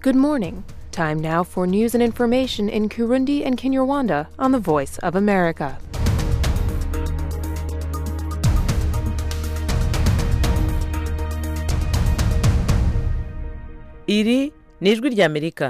Good morning. Time now for news and information in Kirundi and Kinyarwanda on the Voice of America. Iri ni ijwi ry'Amerika.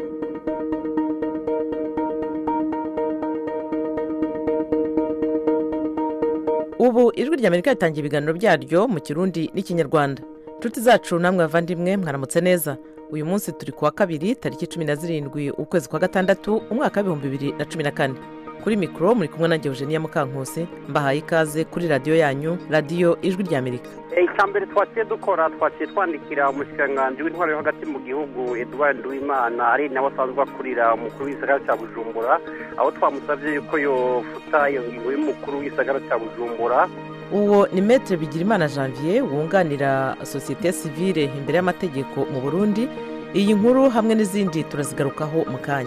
Ubu ijwi ry'Amerika ritangiye ibiganiro byaryo mu Kirundi n'Ikinyarwanda. Inshuti zacu namwe bavandimwe mwaramutse neza. Uyu munsi turi kuwa kabiri tariki 17 ukwezi kwa gatandatu umwaka wa 2014. Kuri mikro muri kumwe na Eugenia Mukankusi, mbahaye ikaze kuri radio yanyu, radio ijwi ry'Amerika. Icyambere twaciye twandikira umushikiranganji w'intwaro yo hagati mu gihugu Edouard Nduwimana ari nawe asanzwe akurira umukuru w'isagara cya Bujumbura, aho twamusabye yuko yofuta iyo ngingo y'umukuru w'isagara cya Bujumbura. Uwo ni Maître Bigirimana Janvier wunganira société civile imbere y'amategeko mu Burundi. Iyi nkuru hamwe n'izindi turazigarukaho mu kanya.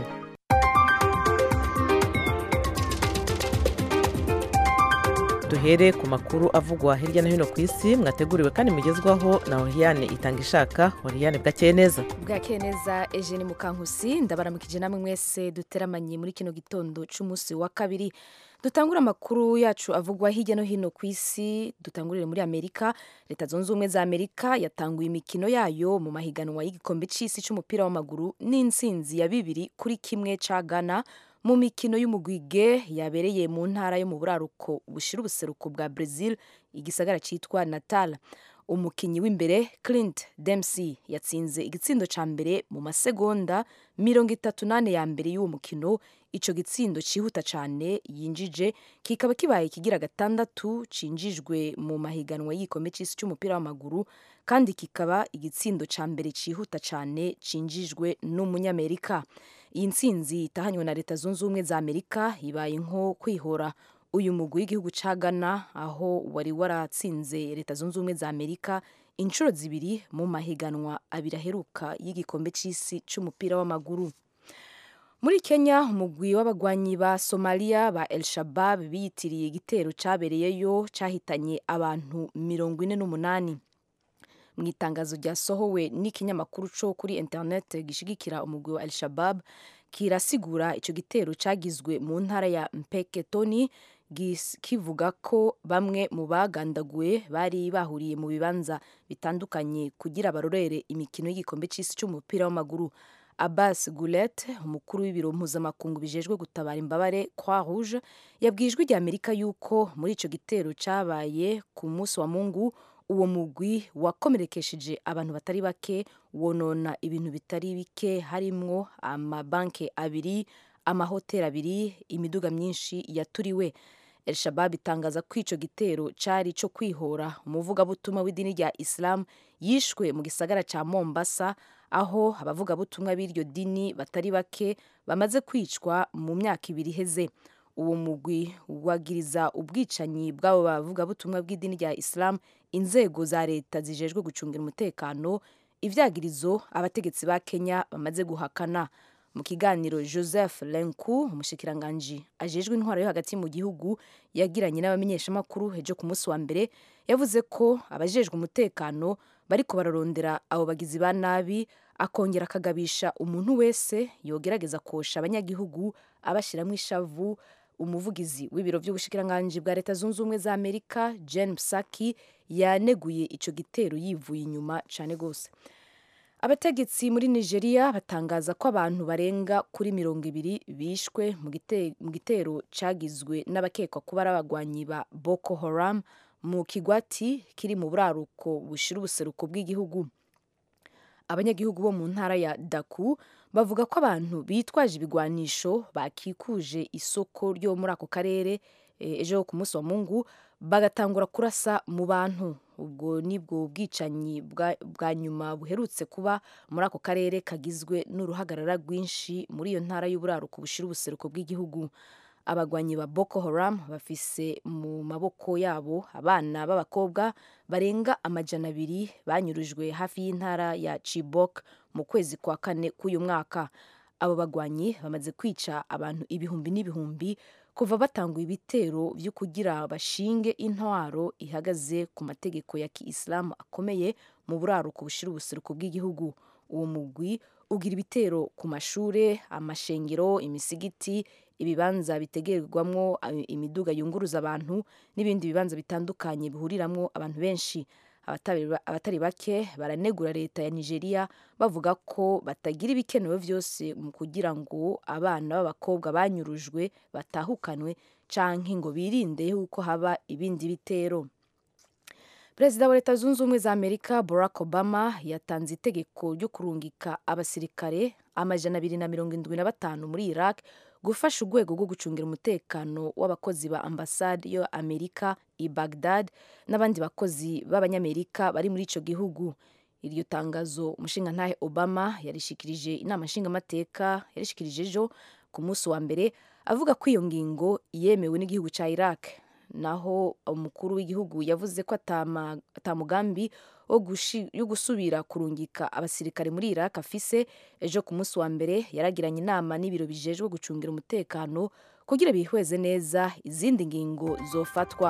Duhere ku makuru avugwa hirya no hino ku isi mwateguriwe kandi mugezwaho na Oriane Itangishaka. Oriane bwakeye neza. Bwakeye neza Eugenie Mukankusi, ndabaramukije namwe mwese duteramanye muri kino gitondo cy'umunsi wa kabiri. Dutangura amakuru yacu avugwa hirya no hino ku isi. Dutangurire muri Amerika. Leta Zunze Ubumwe za Amerika yatanguye imikino yayo mu mahiganwa y'igikombe c'isi c'umupira w'amaguru n'intsinzi ya 2-1 ca Ghana mu mikino y'umugwige yabereye mu ntara yo mu buraruko bushira ubuseruko bwa Brazil, igisagara citwa Natal. Umukinyi w'imbere Clint Dempsey yatsinze igitsindo ca mbere mu masegonda 38 ya mbere y'uwo mukino. Ico gitsindo cihuta cane yinjije kikaba kibaye kigira gatandatu cinjijwe mu mahiganwa y'igikombe c'isi c'umupira w'amaguru, kandi kikaba igitsindo ca mbere cihuta cane cinjijwe n'umunyamerika. Iyi ntsinzi itahanywe na Leta Zunze Ubumwe za Amerika ibaye nko kwihora uyu mugwi w'igihugu ca Ghana, aho wari waratsinze Leta Zunze Ubumwe za Amerika inshuro zibiri mu mahiganwa abiri aheruka y'igikombe c'isi c'umupira w'amaguru. Muri Kenya, umugwi w'abagwanyi ba Somalia ba El Shabab biyitiriye igitero cabereyeyo cahitanye abantu 48. Mu itangazo ryasohowe n'ikinyamakuru co kuri internet gishigikira umugwi wa El Shabab, kirasigura ico gitero cagizwe mu ntara ya Mpeketoni, kivuga ko bamwe mu bagandaguye bari bahuriye mu bibanza bitandukanye kugira barorere imikino y'igikombe c'isi c'umupira w'amaguru. Abbas Goulet, umukuru w'ibiro mpuzamakungu bijejwe gutabara imbabare Croix Rouge, yabwijwe rya Amerika yuko muri ico gitero cabaye ku munsi wa Mungu uwo mugwi wakomerekesheje abantu batari bake, wonona ibintu bitari bike harimwo amabanke 2, amahoteli 2, imiduga myinshi yaturiwe. El Shabab itangaza ko ico gitero cari co kwihora umuvugabutumwa w'idini rya Islam yishwe mu gisagara ca Mombasa, aho abavugabutumwa b'iryo dini batari bake bamaze kwicwa mu myaka 2 iheze. Uwo mugwi wagiriza ubwicanyi bw'abo bavugabutumwa bw'idini rya Islam inzego za leta zijejwe gucungira umutekano, ivyagirizo abategetsi ba Kenya bamaze guhakana. Mu kiganiro Joseph Lenku, umushikiranganji ajejwe intwaro yo hagati mu gihugu, yagiranye n'abamenyeshamakuru ejo ku munsi wa mbere, yavuze ko abajejwe umutekano bariko bararondera abo bagizi ba nabi, akongera akagabisha umuntu wese yogerageza kosha abanyagihugu abashiramwe ishavu. Umuvugizi w'ibiro by'ubushikiranganji bwa Leta Zunze Ubumwe za Amerika Jen Psaki yaneguye ico gitero yivuye inyuma cane gose. Abategetsi muri Nigeria batangaza ko abantu barenga kuri 200 bishwe mu gitero cagizwe n'abakekwa kuba ari abagwanyi ba Boko Haram mu kigwati kiri mu buraruko bushira ubuseruko bw'igihugu. Abanyagihugu bo mu ntara ya Daku bavuga ko abantu bitwaje ibigwanisho bakikuje isoko ryo muri ako karere ejo ku munsi wa Mungu bagatangura kurasa mu bantu. Ubwo nibwo bwicanyi bwa nyuma buherutse kuba muri ako karere kagizwe n'uruhagarara rwinshi muri iyo ntara y'uburaruko bushira ubuseruko bw'igihugu. Abagwanyi ba Boko Haram bafise mu maboko yabo abana b'abakobwa barenga 200 banyurujwe hafi y'intara ya Chibok mu kwezi kwa 4 k'uyu mwaka. Abo bagwanyi bamaze kwica abantu ibihumbi n'ibihumbi kuva batanguye ibitero byo kugira bashinge intwaro ihagaze ku mategeko ya Kiislamu akomeye mu buraruko bushira ubuseruko bw'igihugu. Uwo mugwi ugira ibitero ku mashure, amashengero, imisigiti, ibibanza bitegerwamwo imiduga yunguruza abantu n'ibindi bibanza bitandukanye bihuriramwo abantu benshi. Abatari bake baranegura leta ya Nigeria bavuga ko batagira ibikenewe vyose mu kugira ngo abana b'abakobwa banyurujwe batahukanwe canke ngo birinde yuko haba ibindi bitero. Perezida wa Leta Zunze Ubumwe za Amerika Barack Obama yatanze itegeko ryo kurungika abasirikare 275 muri Iraq gufasha urwego rwo gucungira umutekano w'abakozi ba ambasade yo Amerika i Baghdad n'abandi bakozi b'abanyamerika bari muri ico gihugu. Iryo tangazo umushingantahe Obama yarishikirije inama nshingamateka yarishikirije ejo ku munsi wa mbere avuga ko iyo ngingo yemewe n'igihugu ca Iraq. Naho umukuru w'igihugu yavuze ko atamugambi yo gusubira kurungika abasirikare muri Iraq afise. Ejo ku munsi wa mbere yaragiranye inama n'ibiro bijejwe gucungira umutekano kugira bihweze neza izindi ngingo zofatwa.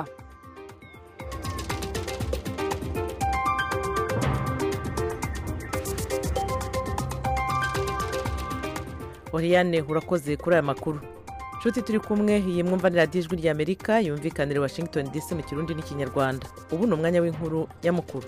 Oriane urakoze kuri aya makuru. Nshuti turi kumwe iyi mwumva ni radiyo ijwi ry'Amerika yumvikanira Washington DC mu Kirundi n'Ikinyarwanda. Ubu ni umwanya w'inkuru y'amakuru.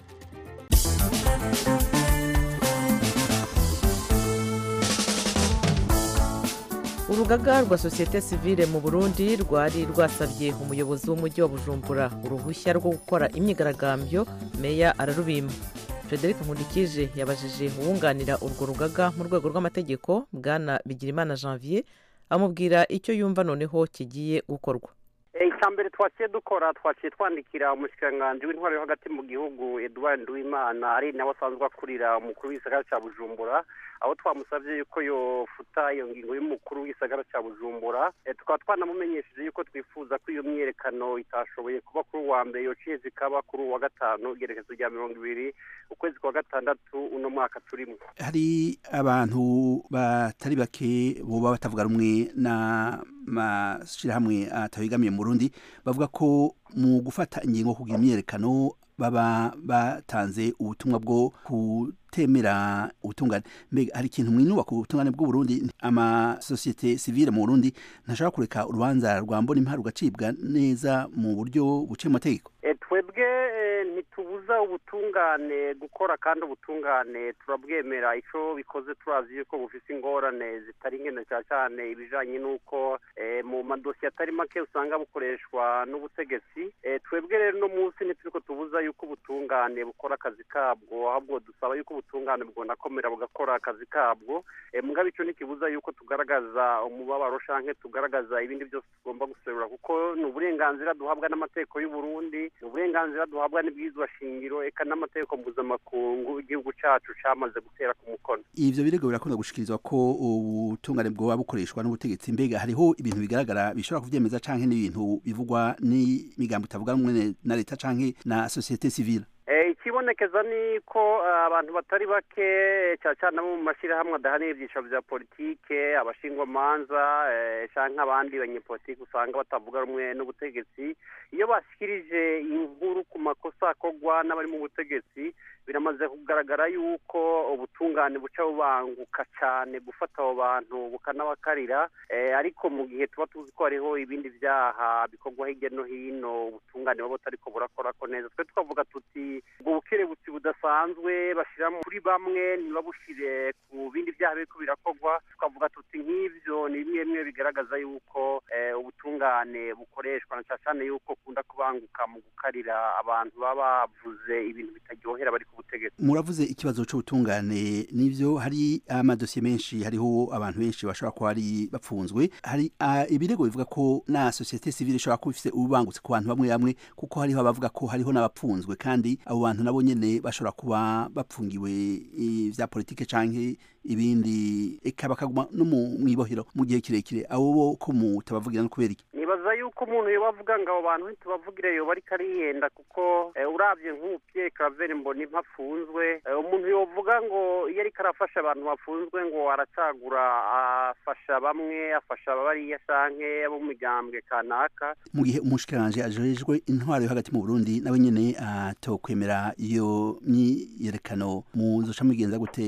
Urugaga rwa sosiyete sivile mu Burundi rwari rwasabye umuyobozi w'umujyi wa Bujumbura uruhushya rwo gukora imyigaragambyo, meya ararubima. Frederic Nkundikije yabajije uwunganira urwo rugaga mu rwego rw'amategeko Bwana Bigirimana Janvier amubwira icyo yumva noneho kigiye gukorwa. Icyambere twaciye twandikira umushikiranganji w'intwaro yo hagati mu gihugu Edouard Nduwimana ari nawe asanzwe akurira umukuru w'isagara ca Bujumbura, aho twamusabye yuko yofuta iyo ngingo y'umukuru w'isagara ca Bujumbura. Tukaba twanamumenyesheje yuko twifuza ko iyo myerekano itashoboye kuba kuri wa mbere yociye zikaba kuri wa gatanu igerekezo rya 20 ukwezi kwa gatandatu uno mwaka turimo. Hari abantu batari bake boba batavuga rumwe na mashirahamwe atawigamiye mu Burundi bavuga ko mu gufata ingingo kugira imyerekano baba batanze ubutumwa bwo kutemera ubutungane. Mbega hari ikintu mwinuba ku butungane bw'u Burundi? Ama societe civile mu Burundi ntashaka kureka urubanza rwa Mbonimpa rugacibwa neza mu buryo buciye mu mategeko? Twebwe ntitubuza ubutungane gukora, kandi ubutungane turabwemera ico bikoze turazi yuko bufise ingorane zitari nkene cyane ibijanye n'uko mu madosiye atari make usanga bukoreshwa n'ubutegetsi. Twebwe rero no munsi ntituriko tubuza yuko ubutungane bukora akazi kabwo, ahubwo dusaba yuko ubutungane bwonakomera bugakora akazi kabwo. Mugabe ico ntikibuza yuko tugaragaza umubabaro canke tugaragaza ibindi byose tugomba guserura, kuko ni uburenganzira duhabwa n'amategeko y'u Burundi, uburenganzira duhabwa n'ibwirizwa shingiro, eka n'amategeko mpuzamakungu igihugu cacu camaze gutera ku mukono. Ivyo birego birakunda gushikirizwa ko ubutungane bwoba bukoreshwa n'ubutegetsi. Mbega hariho ibintu bigaragara bishobora kuvyemeza canke n'ibintu bivugwa n'imigambo itavuga rumwe na leta canke na societe civile? Ikibonekeza ni ko abantu batari bake cyane mu mashirahamwe adahanira ibyiciro vya politike, abashingwamanza canke abandi banyepolitike usanga batavuga rumwe n'ubutegetsi, iyo bashikirije inkuru ku makosa akorwa n'abari mu butegetsi biramaze kugaragara yuko ubutungane buca bubanguka cyane gufata abo bantu bukanabakarira. Ariko mu gihe tuba tuzi ko hariho ibindi vyaha bikorwa hirya no hino ubutungane babo butariko burakorako neza, twe tukavuga tuti ubwo bukerebutsi budasanzwe bashira muri bamwe ntibabushire ku bindi vyaha biriko birakorwa. Tukavuga tuti nk'ivyo ni bimwe bigaragaza yuko ubutungane bukoreshwa na cyane yuko kunda kubanguka mu gukarira abantu baba bavuze ibintu bitaryohera bari ku butegetsi. Muravuze ikibazo c'ubutungane, nivyo hari amadosiye menshi, hariho abantu benshi bashobora kuba ari bapfunzwe. Hari ibirego bivuga ko na societe civile ishobora kuba ifise ubangutse ku bantu bamwe bamwe, kuko hariho abavuga ko hariho n'abapfunzwe kandi abo bantu nabo nyene bashobora kuba bapfungiwe vya politike canke ibindi, eka bakaguma no mwibohero mu gihe kirekire. Abo bo ko mutabavugira no kubera iki? Nibaza yuko umuntu yobavuga ngo abo bantu ntitubavugire yoba ariko arihenda, kuko uravye nk'upye Claver Mbonimpa apfunzwe, umuntu yovuga ngo iyo ariko arafasha abantu bafunzwe ngo aracagura afasha bamwe afasha bariya canke abo mu migambwe kanaka. Mu gihe umushikiranje ajejwe intwaro yo hagati mu Burundi nawe nyene atokwemera iyo myiyerekano, muzoca mugenza gute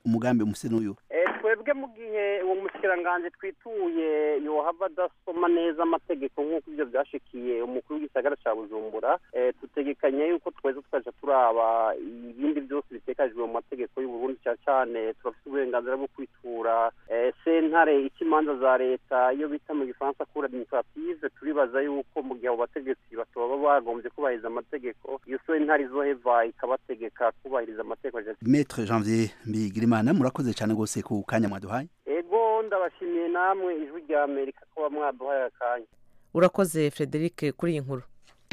umugambi muse n'uyu? Twebwe mu gihe uwo mushikiranganje twituye yohava adasoma neza amategeko nk'uko ibyo byashikiye umukuru w'igisagara ca Bujumbura, tutegekanya yuko tweza tukaja turaba ibindi byose bitekajwe mu mategeko y'u Burundi, cyane turafite uburenganzira bwo kwitura sentare ikimanza za leta iyo bita mu gifaransa cour administrative. Turibaza yuko mu gihe abo bategetsi batoba bagombye kubahiriza amategeko, iyo sentare izoheva ikabategeka kubahiriza amategeko. Maître Janvier Bigirimana, murakoze cyane gose ku kanya mwaduhaye. Ego ndabashimiye namwe ijwi rya Amerika ko mwaduhaye akanya. Urakoze Frederic kuri iyi nkuru.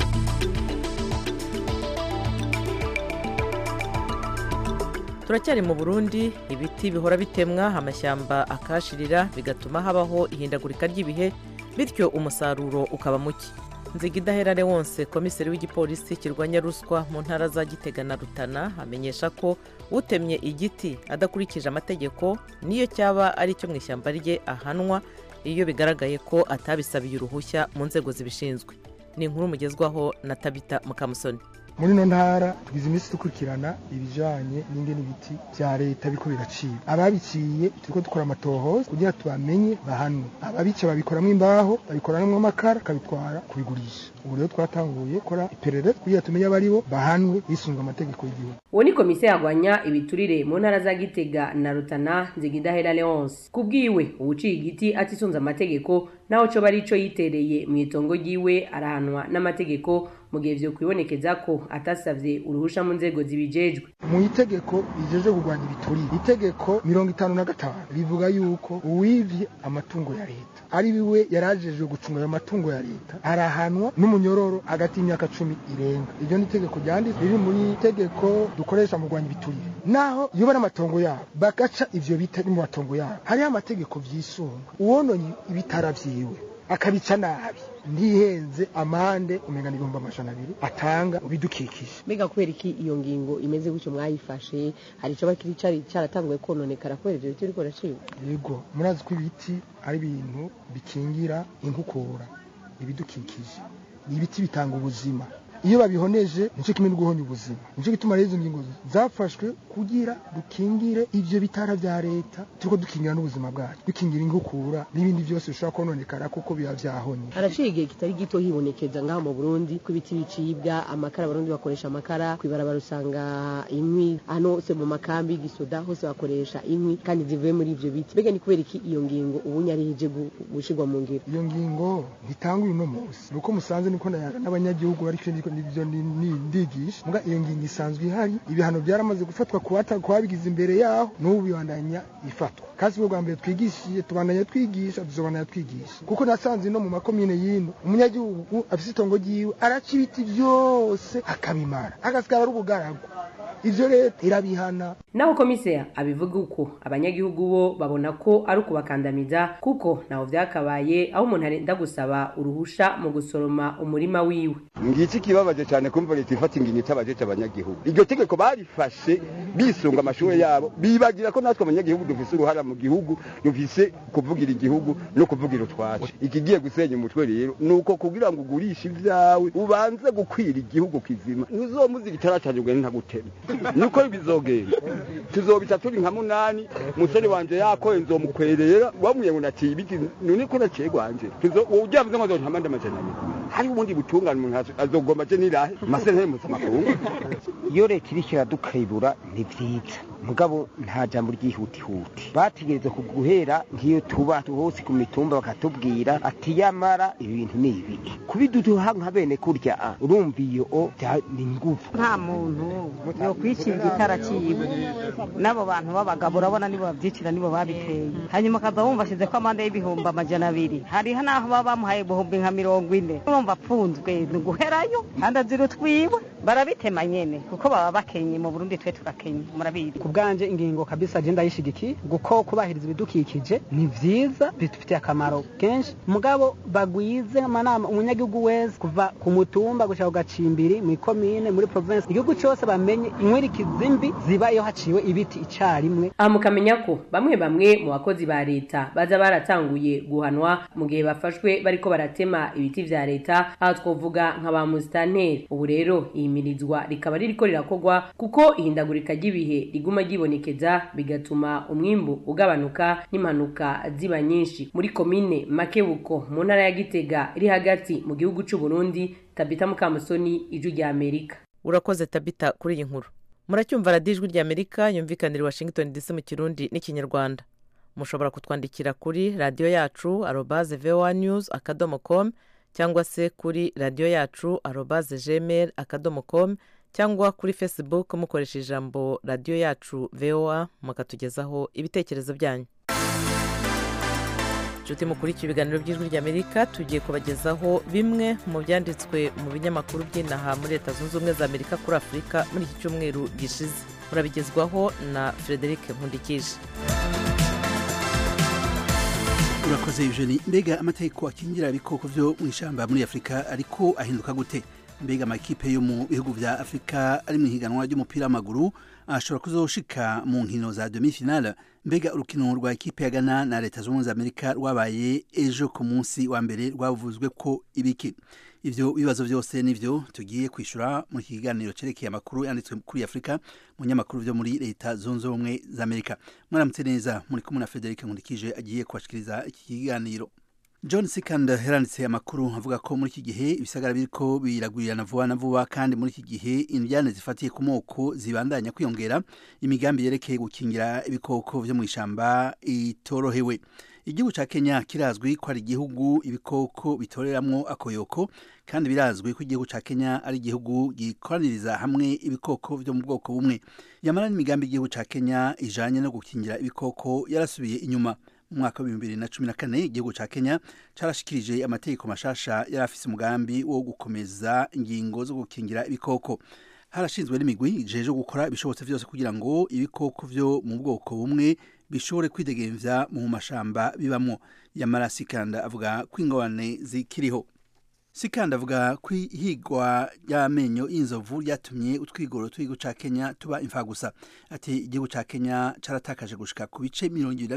Turacyari mu Burundi, ibiti bihora bitemwa, amashyamba akashirira, bigatuma habaho ihindagurika ry'ibihe, bityo umusaruro ukaba muke. Nzigidaherare wonse, komiseri w'igipolisi kirwanya ruswa mu ntara za Gitega na Rutana, amenyesha ko utemye igiti adakurikije amategeko niyo cyaba ari cyo mu ishyamba rye ahanwa iyo bigaragaye ko atabisabiye uruhushya mu nzego zibishinzwe. Ni inkuru mugezwaho na Tabita Mukamusoni. muri no ntara tugize iminsi dukurikirana ibijanye n'ingene ibiti vya leta biko biracira. Ababiciye turiko dukora amatohoza kugira tubamenye bahanwe. Ababica babikoramwo imbaho, babikoramwo amakara, kabitwara kubigurisha. Ubu rero twatanguye gukora iperereza kugira tumenye abaribo bahanwe bisunga amategeko y'igihugu. Uwo ni komisiyo yagwanya ibiturire mu ntara za Gitega na Rutana, Nzigidahera Leonce. Kubwiwe uwuciye igiti atisunza amategeko naho cyo bari ico yitereye mu itongo ryiwe arahanwa n'amategeko mu gihe vyo kwibonekeza ko atasavye uruhusha mu nzego zibijejwe. Mu itegeko rijeje kugwanya ibiturire, itegeko 55 rivuga yuko uwivye amatungo ya leta ari biwe yarajeje gucunga ayo matungo ya leta arahanwa n'umunyororo hagati y'imyaka 10 irenga. Iryo ni itegeko ryanditse riri muri itegeko dukoresha mu kugwanya ibiturire. Naho yoba n'amatongo yabo bagaca ivyo bita mu matongo yabo, hari amategeko vyisunga. Uwononye ibitara vyiwe akabica nabi ndihenze amande umengana 200 atanga ubidukikije. Mbega kubera iki iyo ngingo imeze gutyo mwayifashe? Hari ico bakiri cyaratangwe kononekara kubera ivyo biti rikora ciwe? Yego, murazi ko ibiti ari ibintu bikingira inkukura ibidukikije. Ibiti bitanga ubuzima. Iyo babihoneje nico kimwe no guhonya ubuzima. Nico gituma rero izo ngingo zafashwe kugira dukingire ivyo bitara vya leta, turiko dukingira n'ubuzima bwacu, dukingira inkukura n'ibindi byose bishobora kononekara kuko biba vyahonye. Araciye igihe kitari gito hibonekeza ngaho mu Burundi ko ibiti bicibwa, amakara Abarundi bakoresha amakara, kwibarabara usanga inkwi, hano se mu makambi gisoda hose bakoresha inkwi kandi zivuye muri ivyo biti. Mbega ni kubera iki iyo ngingo ubu nyarije gushirwa mu ngiro? Iyo ngingo ntitangwa uno munsi, nuko musanze niko n'abanyagihugu bari nivyo ndigisha. Muga iyo ngingo isanzwe ihari, ibihano byaramaze gufatwa kubabigize imbere yaho n'ubu bibandanya ifatwa. Kasi bwo mbere twigishije tubandanya twigisha, tuzobandanya twigisha kuko nasanze no mu makomine yino umunyagihugu afise itongo ryiwe araca ibiti byose akabimara agasigara ari ubugaragu. Ivyo leta irabihana. Naho komiseya abivuga uko abanyagihugu bo babona ko ari ukubakandamiza kuko naho vyakabaye aho umuntu arenda gusaba uruhusha mu gusoroma umurima wiwe. Ngiki kibabaje cyane kumva leta ifata ingingo itabaje abanyagihugu. Iryo tegeko barifashe bisunga amashure yabo, bibagira ko natwe abanyagihugu dufise uruhara mu gihugu, dufise kuvugira igihugu no kuvugira utwaje. Ikigiye gusenya umutwe rero nuko kugira ngo ugurishe ivyawe ubanze gukwira igihugu kizima. Uzomuzi gitaracanyugwe ntagutema. Nuko bizogenda tuzobita turi nka 8 musore wanje yako nzomukwerera wamwiye ngo nati ibiti none ko naciye gwanje ujyavuze ngo ntamanda majanani hari ubundi butungana umuntu azogomba je nirahe masere mu samakungu. Iyo leta irikira dukayibura ni vyiza mugabo nta jambo ryihutihuti bategereza kuguhera nkiyo tuba hose ku mitumba bakatubwira ati yamara ibintu ni ibi kubiduduha nka bene kurya urumviye o ni ngufu. Nta muntu yo kwicira igitara ciwe nabo bantu babagabo urabona nibo bavyicira nibo babiteye hanyuma kaza wumva ashize ko amande y'ibihumbi 200 hari naho baba bamuhaye ibihumbi nka 40 urumva apfunzwe nuguherayo kandi azira twiwe barabitema nyene kuko baba bakenye mu Burundi twe turakenye murabizi. Kubganje ingingo kabisa agenda yishigiki guko kubahiriza ibidukikije ni vyiza bitufitiye akamaro kenshi mugabo bagwize amanama umunyagihugu wese kuva ku mutumba gushaka gacimbiri mu komine muri province igihugu cyose bamenye inkwiri kizimbi ziba iyo haciwe ibiti icarimwe. Mukamenya ko bamwe mu bakozi ba leta baza baratanguye guhanwa mu gihe bafashwe bariko baratema ibiti vya leta, aho twovuga nka ba Mustanteri. Ubu rero ihimirizwa rikaba ririko rirakogwa kuko ihindagurika ry'ibihe riguma ryibonekeza bigatuma umwimbu ugabanuka n'impanuka ziba nyinshi. Muri komine Makebuko mu ntara ya Gitega iri hagati mu gihugu cy'u Burundi, Tabita Mukamusoni, Ijwi rya Amerika. Urakoze Tabita kuri iyi nkuru. Muracyumva radiyo Ijwi rya Amerika yumvikanira i Washington DC mu Kirundi n'Ikinyarwanda. Mushobora kutwandikira kuri radiyo yacu @voanews.com cyangwa se kuri radiyo yacu @gmail.com cyangwa kuri Facebook mukoresha ijambo radiyo yacu VOA mukatugezaho ibitekerezo byanyu. Nshuti mukurikiye ibiganiro by'Ijwi rya Amerika, tugiye kubagezaho bimwe mu byanditswe mu binyamakuru by'inaha muri Leta Zunze Ubumwe za Amerika kuri Afurika muri iki cyumweru gishize. Murabigezwaho na Frederic Nkundikije. Urakoze Eugenie. Mbega amategeko akingira ibikoko byo mu ishamba muri Afurika ariko ahinduka gute? Mbega amakipe yo mu bihugu vya Afurika ari mu higanwa ry'umupira w'amaguru ashobora kuzoshika mu nkino za demi-finale? Mbega urukino rwa ekipe ya Ghana na Leta Zunze Ubumwe za Amerika rwabaye ejo ku munsi wa mbere rwavuzwe ko ibiki? Ivyo bibazo byose nivyo tugiye kwishura mu kiganiro cerekeye amakuru yanditswe kuri Afurika mu nyamakuru byo muri Leta Zunze Ubumwe za Amerika. Mwaramutse neza, muri kumwe na Frederic Nkundikije agiye kwashikiriza iki kiganiro. John Sikand heranditse amakuru avuga ko muri iki gihe ibisagara biriko biragwirirana vuba na vuba, kandi muri iki gihe indyane zifatiye ku moko zibandanya kwiyongera, imigambi yerekeye gukingira ibikoko vyo mu ishamba itorohewe. Igihugu ca Kenya kirazwi ko ari igihugu ibikoko bitoreramwo akoyoko, kandi birazwi ko igihugu ca Kenya ari igihugu gikoraniriza hamwe ibikoko vyo mu bwoko bumwe. Yamara n'imigambi igihugu ca Kenya ijanye no gukingira ibikoko yarasubiye inyuma. Mu mwaka wa 2014 igihugu ca Kenya carashikirije amategeko mashasha yarafise umugambi wo gukomeza ingingo zo gukingira ibikoko. Harashinzwe n'imigwi ijeje gukora ibishobotse vyose kugira ngo ibikoko vyo mu bwoko bumwe bishobore kwidegemvya mu mashamba bibamwo. Yamara Sikanda avuga ko ingorane zikiriho. Sikanda avuga ko ihigwa y'amenyo y'inzovu ryatumye utwigoro tw'igihugu ca Kenya tuba imfagusa. Ati igihugu ca Kenya caratakaje gushika ku bice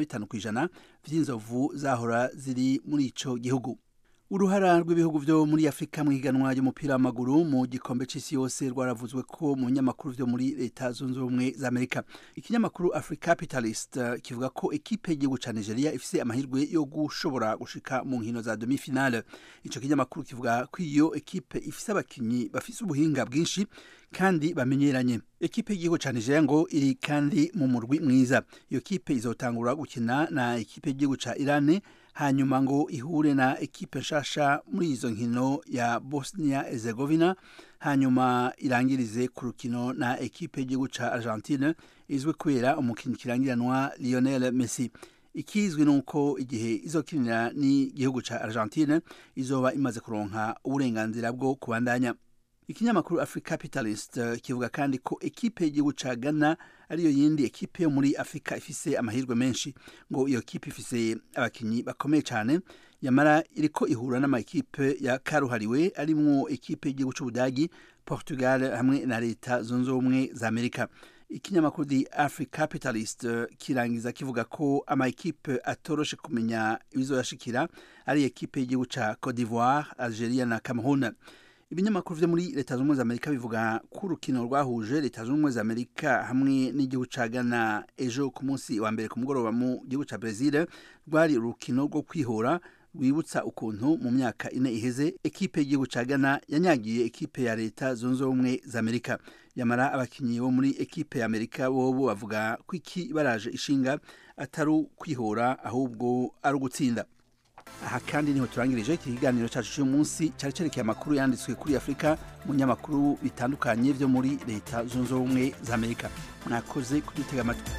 25% vy'inzovu zahora ziri muri ico gihugu. Uruhara rw'ibihugu vyo muri Afrika mu higanwa ry'umupira w'amaguru mu gikombe c'isi yose rwaravuzwe ko mu nyamakuru vyo muri Leta Zunze Ubumwe za Amerika. Ikinyamakuru Africa Capitalist kivuga ko ekipe y'igihugu ca Nigeria ifise amahirwe yo gushobora gushika mu nkino za demi-finale. Ico kinyamakuru kivuga ko iyo ekipe ifise abakinyi bafise ubuhinga bwinshi kandi bamenyeranye. Ekipe y'igihugu ca Nigeria ngo iri kandi mu murwi mwiza. Iyo kipe izotangura gukina na ekipe y'igihugu ca Iran, hanyuma ngo ihure na ekipe nshasha muri izo nkino ya Bosnia Herzegovina, hanyuma irangirize ku rukino na ekipe y'igihugu ca Argentine izwi kubera umukinyi kirangiranwa Lionel Messi. Ikizwi nuko igihe izokinira n'igihugu ca Argentine izoba imaze kuronka uburenganzira bwo kubandanya. Ikinyamakuru Africa Capitalist kivuga kandi ko ekipe y'igihugu ca Ghana ariyo yindi ekipe yo muri Afrika ifise amahirwe menshi, ngo iyo ekipe ifise abakinyi bakomeye cyane. Yamara iriko ihura n'ama ekipe ya karuhariwe arimwo ekipe y'igihugu c'Ubudagi, Portugal hamwe na Leta Zunze Ubumwe za Amerika. Ikinyamakuru The Africa Capitalist kirangiza kivuga ko ama ekipe atoroshe kumenya ibizoyashikira ari ekipe y'igihugu ca Cote d'Ivoire, Algeria na Cameroon. Ibinyamakuru vyo muri Leta Zunze Ubumwe za Amerika bivuga ko urukino rwahuje Leta Zunze Ubumwe za Amerika hamwe n'igihugu ca Ghana ejo ku munsi wa mbere ku mugoroba mu gihugu ca Brazil rwari urukino rwo kwihora rwibutsa ukuntu mu myaka 4 iheze ekipe y'igihugu ca Ghana yanyagiye ekipe ya Leta Zunze Ubumwe za Amerika. Yamara abakinyi bo muri ekipe ya Amerika bobo bavuga ko iki baraje ishinga ataru kwihora ahubwo ari ugutsinda. Aha kandi niho turangirije iki kiganiro cyacu cy'uyu munsi cyari cerekeye amakuru yanditswe kuri Afurika mu nyamakuru bitandukanye vyo muri Leta Zunze Ubumwe za Amerika. Mwakoze kudutega amatwi.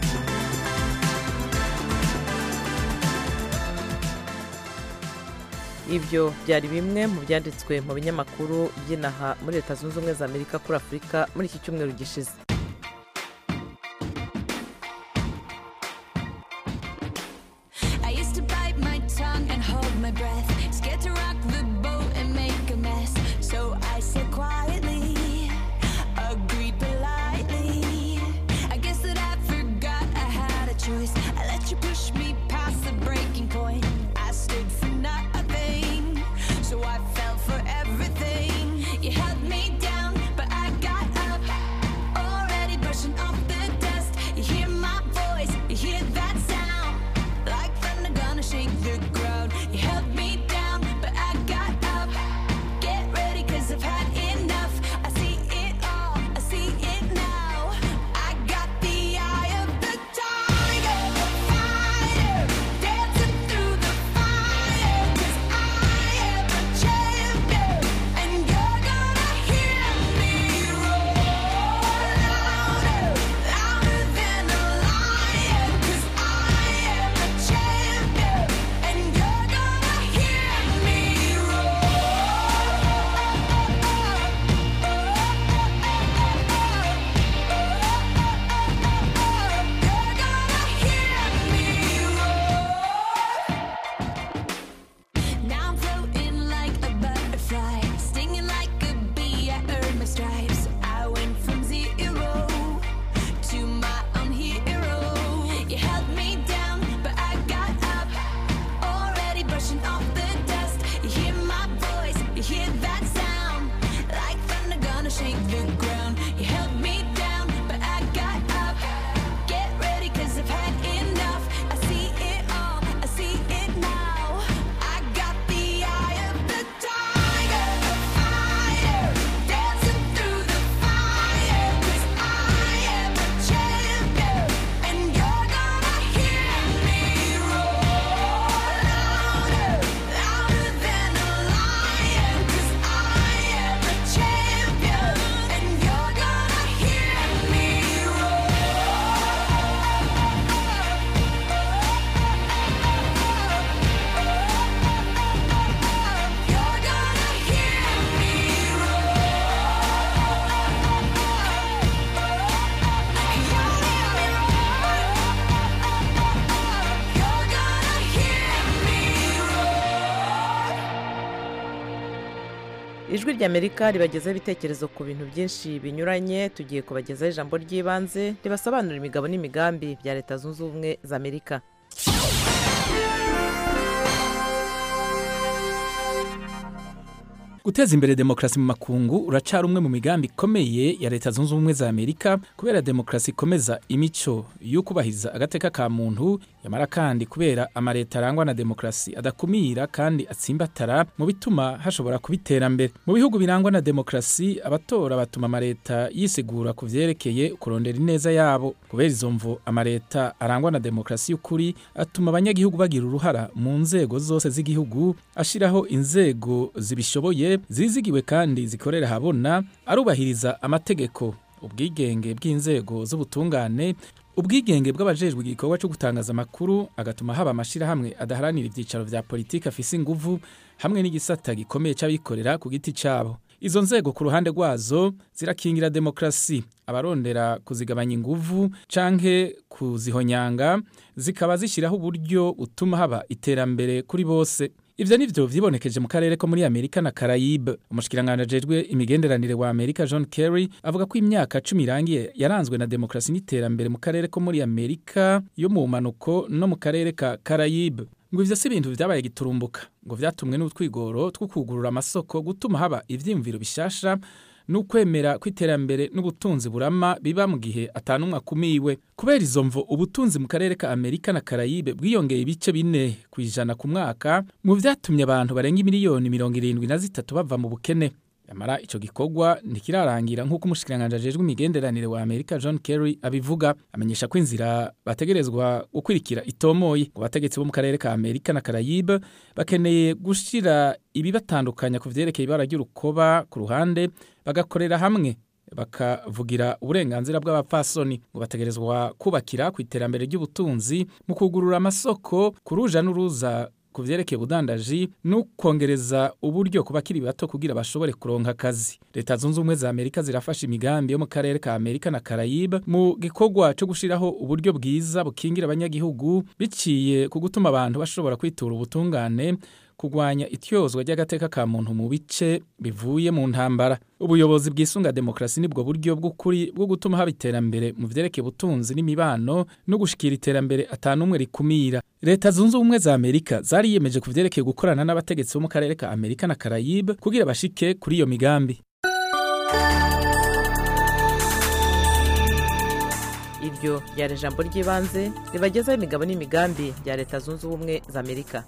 Ibyo byari bimwe mu byanditswe mu binyamakuru by'inaha muri Leta Zunze Ubumwe za Amerika kuri Afurika muri iki cyumweru gishize. You held me down, but I got up. Oh, ijwi ry'amerika ribagezaho ibitekerezo ku bintu byinshi binyuranye. tugiye kubagezaho ijambo ry'ibanze ribasobanurira imigabo n'imigambi bya leta zunze ubumwe za amerika. Guteza imbere demokrasi mu makungu uracara umwe mu migambi ikomeye ya leta zunze ubumwe za Amerika kubera demokrasi ikomeza imico y'ukubahiriza agateka ka muntu, yamara kandi kubera amareta arangwa na demokrasi adakumira kandi atsimbatara mu bituma hashobora kubitera mbere. Mu bihugu birangwa na demokrasi abatora batuma amareta yisigura ku vyerekeye kurondera ineza yabo. Kubera izo mvo amareta arangwa na demokrasi y'ukuri atuma abanyagihugu bagira uruhara mu nzego zose z'igihugu, ashiraho inzego zibishoboye zizigiwe kandi zikorera habona, arubahiriza amategeko, ubwigenge bw'inzego z'ubutungane, ubwigenge bw'abajejwe igikorwa cyo gutangaza amakuru, agatuma haba amashirahamwe adaharanira ivyicaro vya politiki afise inguvu, hamwe n'igisata gikomeye c'abikorera ku giti cabo. Izo nzego ku ruhande rwazo zirakingira demokrasi, abarondera kuzigabanya inguvu canke kuzihonyanga zikaba zishiraho uburyo utuma haba iterambere kuri bose. Ivyo nivyo vyibonekeje mu karere ko muri Amerika na Caraïbe. Umushikiranganje ajejwe imigenderanire wa Amerika John Kerry avuga ko imyaka 10 irangiye yaranzwe na demokrasi n'iterambere mu karere ko muri Amerika yo mu manuko no mu karere ka Caraïbe. Ngo ivyo si ibintu vyabaye giturumbuka, ngo vyatumwe n'utwigoro tw'ukugurura amasoko, gutuma haba ivyimviro bishasha n'ukwemera kw'iterambere n'ubutunzi burama biba mu gihe atanumwe akumiwe. Kubera izo mvo ubutunzi mu karere ka Amerika na Caraïbe bwiyongeye ibice 4% ku mwaka, mu vyatumye abantu barenga miliyoni 73 bava mu bukene. Yamara ico gikorwa ntikirarangira nk'uko umushikiranganje ajejwe imigenderanire wa Amerika John Kerry abivuga, amenyesha ko inzira bategerezwa gukurikira itomoye. Ngo bategetsi bo mu karere ka Amerika na Caraïbe bakeneye gushira ibibatandukanya ku vyerekeye ibara ry'urukoba ku ruhande, bagakorera hamwe bakavugira uburenganzira bw'abapfasoni. Ngo bategerezwa kubakira ku iterambere ry'ubutunzi mu kugurura amasoko, kuruja n'uruza ku vyerekeye ubudandaji no kongereza uburyo ku bakiri bato kugira bashobore kuronka akazi. Leta zunze ubumwe za Amerika zirafasha imigambi yo mu karere ka Amerika na Caraïbe mu gikorwa cyo gushiraho uburyo bwiza bukingira abanyagihugu biciye ku gutuma abantu bashobora kwitura ubutungane, kugwanya ityozwa ry'agateka ka muntu mu bice bivuye mu ntambara. Ubuyobozi bwisunga demokrasi nibwo buryo bw'ukuri bwo gutuma haba iterambere mu vyerekeye ubutunzi n'imibano no gushikira iterambere atanumwe rikumira. Leta zunze ubumwe za Amerika zariyemeje ku vyerekeye gukorana n'abategetsi bo mu karere ka Amerika na Caraïbe kugira bashike kuri iyo migambi. Iryo ryari ijambo ry'ibanze ribagezaho imigabo n'imigambi bya leta zunze ubumwe za Amerika.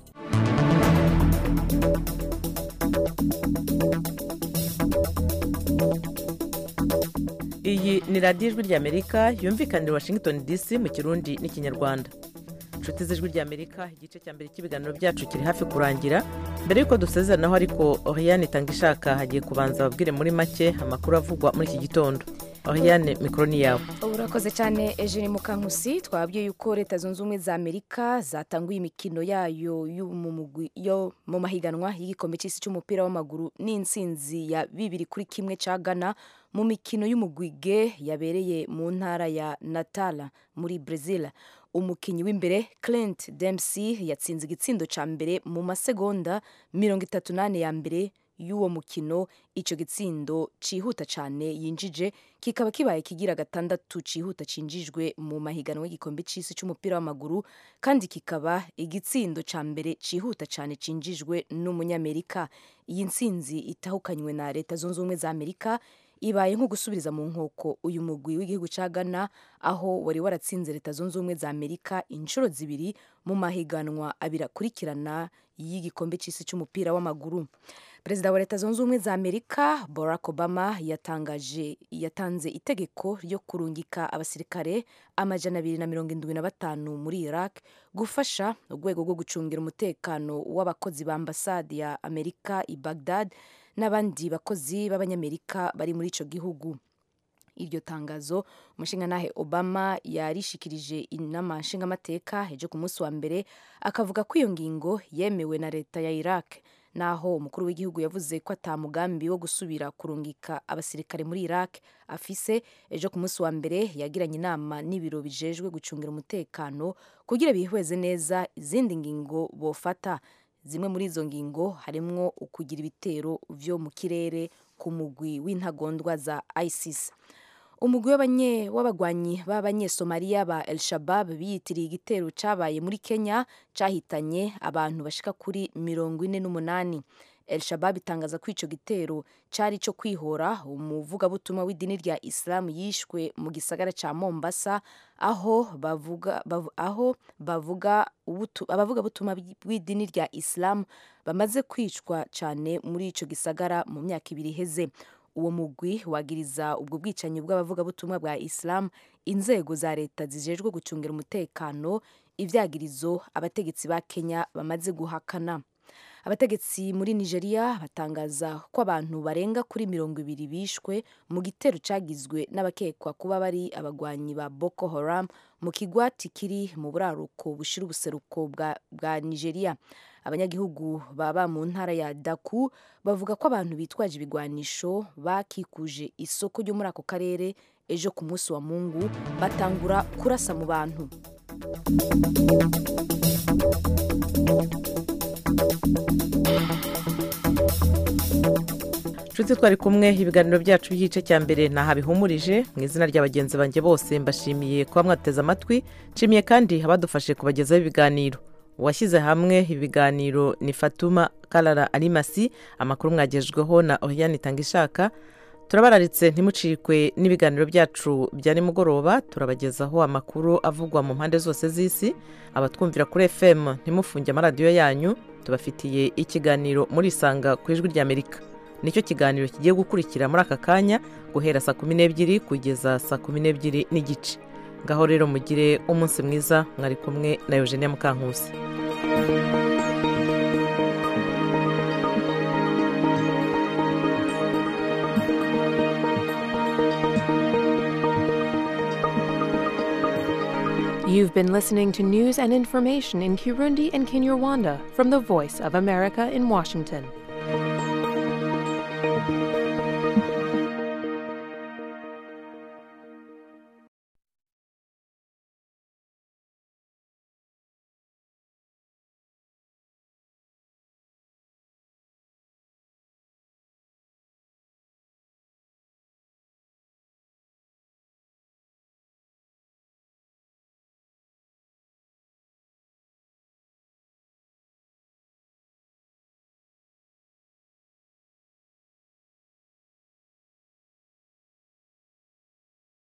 Iyi ni radiyo ijwi ry'Amerika yumvikanira Washington DC mu Kirundi n'Ikinyarwanda. Inshuti z'ijwi ry'Amerika, igice cya mbere cy'ibiganiro byacu kiri hafi kurangira. Mbere yuko dusezeranaho ariko Oriane Tangishaka hagiye kubanza babwire muri make amakuru avugwa muri iki gitondo. Oriane, mikoro ni yawe. Urakoze cyane Eugene Mukankusi. Twabwiye yuko leta zunze ubumwe za Amerika zatanguye imikino yayo yo mu mahiganwa y'igikombe cy'isi cy'umupira w'amaguru n'intsinzi ya 2-1 ca Ghana mu mikino y'umugwige yabereye mu ntara ya Natal muri Brazil. Umukinyi w'imbere Clint Dempsey yatsinze igitsindo ca mbere mu masegonda 38 ya mbere y'uwo mukino. Ico gitsindo cihuta cyane yinjije kikaba kibaye kigira gatandatu cihuta cinjijwe mu mahiganwa y'igikombe c'isi cy'umupira w'amaguru, kandi kikaba igitsindo ca mbere cihuta cyane cinjijwe n'umunyamerika. Iyi ntsinzi itahukanywe na leta zunze ubumwe za Amerika ibaye nko gusubiriza mu nkoko uyu mugwi w'igihugu ca Ghana, aho wari waratsinze leta zunze ubumwe za Amerika inshuro 2 mu mahiganwa abiri akurikirana y'igikombe c'isi cy'umupira w'amaguru. Perezida wa leta zunze ubumwe za Amerika Barack Obama yatanze itegeko ryo kurungika abasirikare 275 muri Iraq gufasha urwego rwo gucungira umutekano w'abakozi ba ambasade ya Amerika i Baghdad n'abandi bakozi b'abanyamerika bari muri ico gihugu. Iryo tangazo umushingantahe Obama yarishikirije inama nshingamateka ejo ku munsi wa mbere, akavuga ko iyo ngingo yemewe na leta ya Iraq, naho umukuru w'igihugu yavuze ko atamugambi wo gusubira kurungika abasirikare muri Iraq afise. Ejo ku munsi wa mbere yagiranye inama n'ibiro bijejwe gucungira umutekano kugira bihweze neza izindi ngingo bofata zimwe muri izo ngingo harimwo ukugira ibitero vyo mu kirere ku mugwi w'intagondwa za ISIS. Umugwi w'abagwanyi b'abanyesomaliya ba El Shabab biyitiriye igitero cabaye muri Kenya cahitanye abantu bashika kuri 48. El Shabab itangaza ko ico gitero cari co kwihora umuvugabutumwa w'idini rya Islam yishwe mu gisagara ca Mombasa aho abavugabutumwa bw'idini rya Islam bamaze kwicwa cane muri ico gisagara mu myaka 2 iheze. Uwo mugwi wagiriza ubwo bwicanyi bw'abavugabutumwa bwa Islam inzego za leta zijejwe gucungira umutekano, ivyagirizo abategetsi ba Kenya bamaze guhakana. Abategetsi muri Nigeria batangaza ko abantu barenga kuri 200 bishwe mu gitero cagizwe n'abakekwa kuba bari abagwanyi ba Boko Haram mu kigwati kiri mu buraruko bushira ubuseruko bwa Nigeria. Abanyagihugu baba mu ntara ya Daku bavuga ko abantu bitwaje ibigwanisho bakikuje isoko ryo muri ako karere ejo ku munsi wa Mungu batangura kurasa mu bantu. Nshuti twari kumwe ibiganiro byacu by'igice cya mbere ntaha bihumurije mu izina rya bagenzi banjye bose mbashimiye kuba mwateze amatwi, nshimiye kandi abadufashe kubagezaho ibiganiro. Uwashyize hamwe ibiganiro ni Fatuma Karara Alimasi, amakuru mwagejweho na Oriane Tangishaka. Turabararitse ntimucikwe n'ibiganiro byacu bya nimugoroba, turabagezaho amakuru avugwa mu mpande zose z'isi. Abatwumvira kuri FM ntimufunge amaradiyo yanyu, tubafitiye ikiganiro muri Isanga ku Ijwi ry'Amerika. Nicyo kiganiro kigiye gukurikira muri aka kanya guhera saa 12 kugeza saa 12:15. Ngaho rero mugire umunsi mwiza, mwari kumwe na Eugenia Mukankusi. You've been listening to news and information in Kirundi and Kinyarwanda from the Voice of America in Washington.